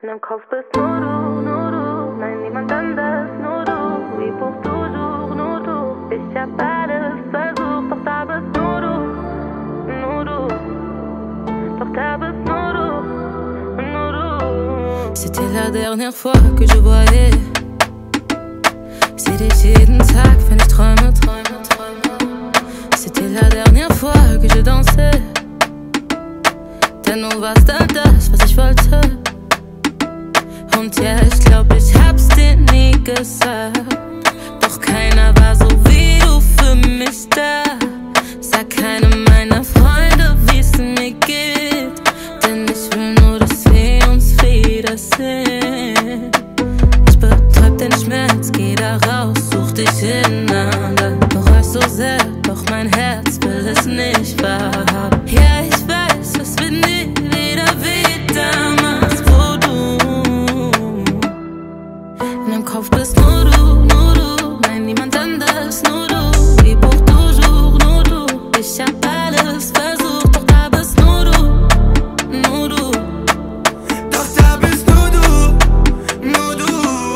In deinem Kopf bist nur du, nein, niemand anders, nur du. Ich brauch toujours, nur du. Ich hab alles versucht, doch da bist nur du. Doch da bist nur du. C'était la dernière fois que je voyais. C'est dich jeden Tag, wenn ich träume. C'était la dernière fois que je dansais. Denn du warst all das, was ich wollte. Und ja, ich glaub, ich hab's dir nie gesagt. Doch keiner war so wie du für mich da. Sag keinem meiner Freunde, wie's mir geht. Denn ich will nur, dass wir uns wiedersehen. Ich betäub den Schmerz, geh da raus, such dich ineinander. Bereue so sehr, doch mein Herz will es nicht wahrhaben. Ja, ich weiß, es wird nie wieder wie damals, wo du in deinem Kopf bist nur du, nein, niemand anders, nur du. Ich brauch toujours, nur du. Ich hab alles versucht, doch da bist nur du. Doch da bist nur du.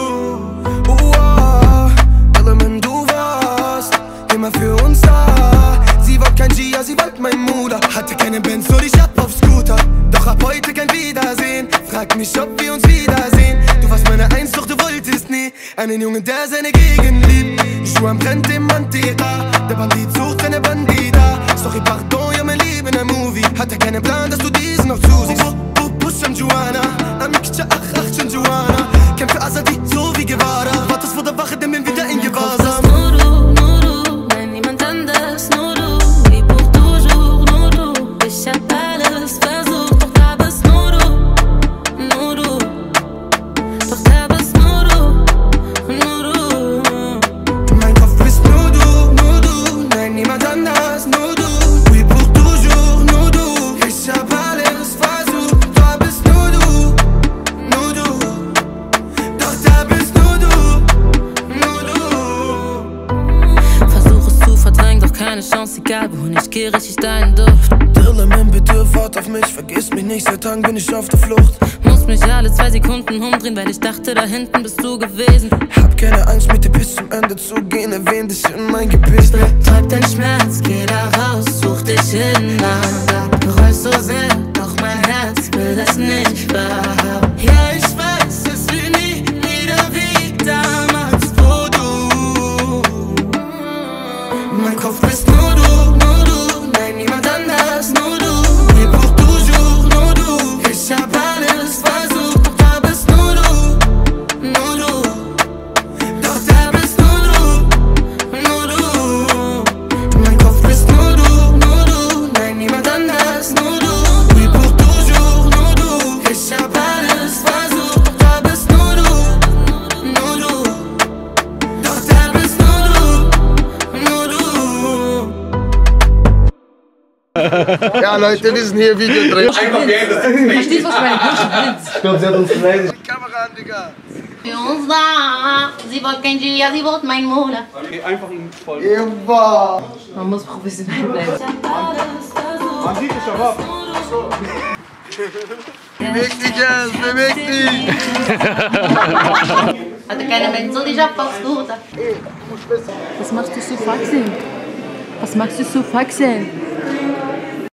Oh, wenn du warst immer für uns da. Sie wollte kein Gia, sie wollte mein Mutter. Hatte keine Benz, nur ich hab auf Scooter. Doch ab heute kein Wiedersehen. Frag mich, ob wir uns wiedersehen. Du warst meine Eins, doch du wolltest nie einen Jungen, der seine Gegend liebt. Juan brennt im Antera. Der Bandit sucht seine Bandita. Sorry, pardon, ja mein Leben in einem Movie. Hatte keinen Plan, dass du diesen noch zusiehst. Push am Juana, Amikcha, ach, schon Juana. Kämpfe Asadi, so wie Guevara. Wartest vor der Wache, denn bin wieder in Gewahrsam. Nur du, nein, niemand anders, nur du. Ich brauch toujours, nur du. Ich hab alles versucht, doch da bist nur du. Doch da bist nur du. Mein Kopf bist nur du, nein, niemand anders, nur du. Ich brauch toujours, nur du. Ich hab alles versucht, da bist nur du. Doch da bist nur du. Versuch es zu verdrängen, doch keine Chance, egal wohin ich geh, riech ich deinen Duft. Dirlemann, bitte wart auf mich, vergiss mich nicht, seit Tagen bin ich auf der Flucht. Muss mich alle 2 Sekunden umdrehen, weil ich dachte, da hinten bist du gewesen. Hab keine Angst, mit dir bis zum Ende zu gehen, erwähn dich in mein Gebet. Betäub den Schmerz, geh da raus, such dich ineinander. Bereu so sehr, doch mein Herz will das nicht wahrhaben. Ja, ich weiß, es will nie wieder wie damals, wo du Mein Kopf bist nur du, nein, niemand anders, nur du. Ich brauch toujours, nur du. Ich hab alles versucht, doch da bist nur du. Doch da bist nur du. Mein Kopf bist nur du, nein, niemand anders, nur du. Ich brauch toujours, nur du. Ich hab alles versucht, doch da bist nur du. Doch da bist nur du. Ja, Leute, wir sind hier Video drin. Verstehst du, was meine Wünsche sind? Ich glaube, sie hat uns beleidigt. Die Kamera an, Digga. Für uns da. Sie wollte kein Gia, sie wollte mein Mola. Okay, einfach ihn folgen. Immer. Man muss professionell bleiben. Man sieht es aber. Beweg dich jetzt, beweg dich. Hatte keine Mensch, ich hab auf Scooter. Ey, du musst besser. Was machst du so faxen? Was machst du so faxen?